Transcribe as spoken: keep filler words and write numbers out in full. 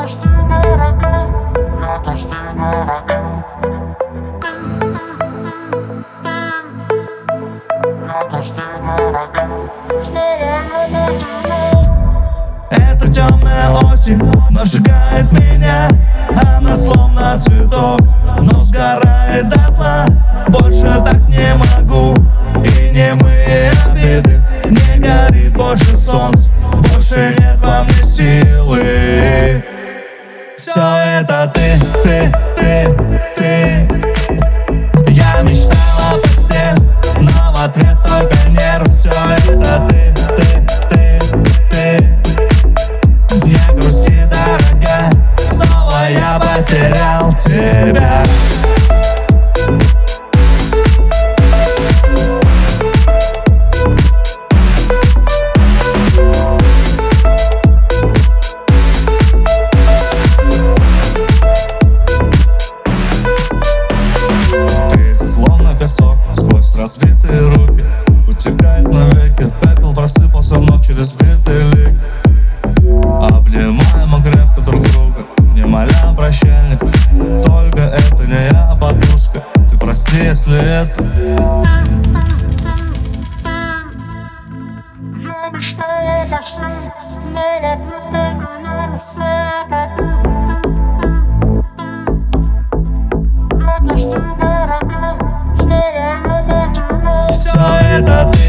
Это темная осень, но сжигает меня. Она словно цветок, но сгорает дотла. Больше так не могу, и немые обиды. Не горит больше солнце, больше нет во мне силы. Все это ты, ты, ты, ты. Я мечтала о постель, но в ответ только нерв. Все это ты, ты, ты, ты. Не грусти, дорогая, снова я потерял тебя. Разбитые руки утекает навеки. Пепел просыпался вновь через битый лик. Обнимаем мы крепко друг друга, не моля прощания. Только это не я, подушка. Ты прости, если это я мечтала обо всем, но в ответ только нерв. Я прости, дорогая, снова я потерял. все это ты.